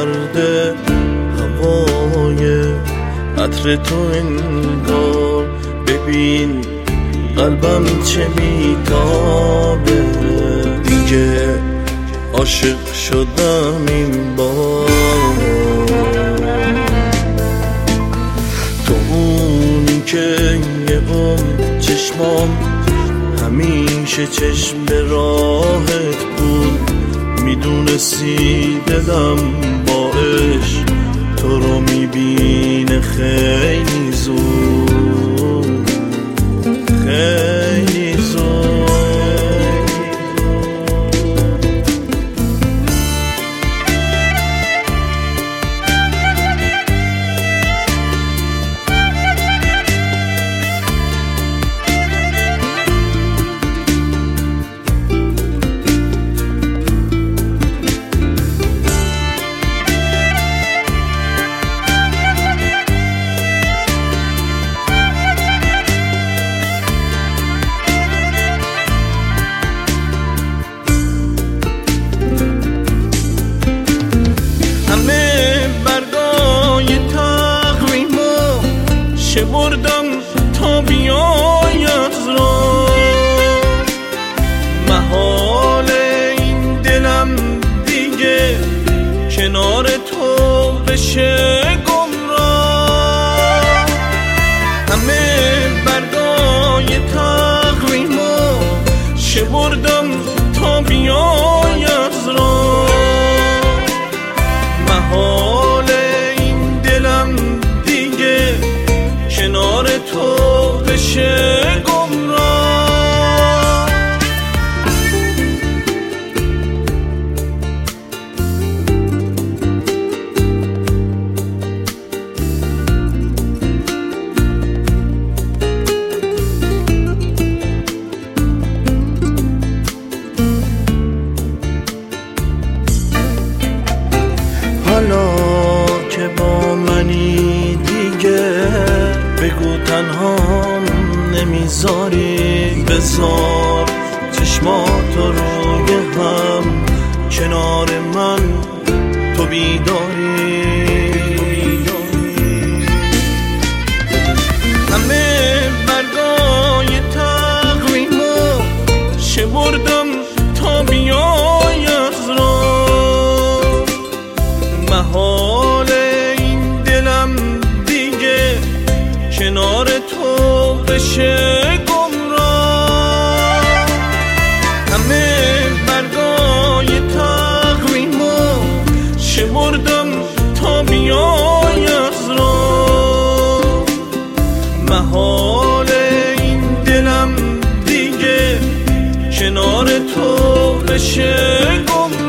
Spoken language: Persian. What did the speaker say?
کرده هوای عطر تو انگار. ببین قلبم چه میتابه، دیگه عاشق شدم این بار. تو اونی که یه چشمام همیشه چشم به راهت بود، میدونستی دلم با عشق تو رو میبینه خیلی زود، خیلی زود. شمردم تا بیای از راه، محال این دلم دیگه کنار تو بشه گمراه. همه برگای تقویمو شمردم تا بیای از راه، محال این دلم دیگه کنار تو بشه گمراه. حالا که با منی دیگه بگو تنهام نمیذاری، بذار چشماتو روی هم، کنار من تو بیداری. همه برگای تقویمو شمردم تا بیای از راه، محال این دلم دیگه کنار تو بشه گمراه. همه برگای تقویمو شمردم تا بیای از راه، محال این دلم دیگه کنار تو بشه گمراه.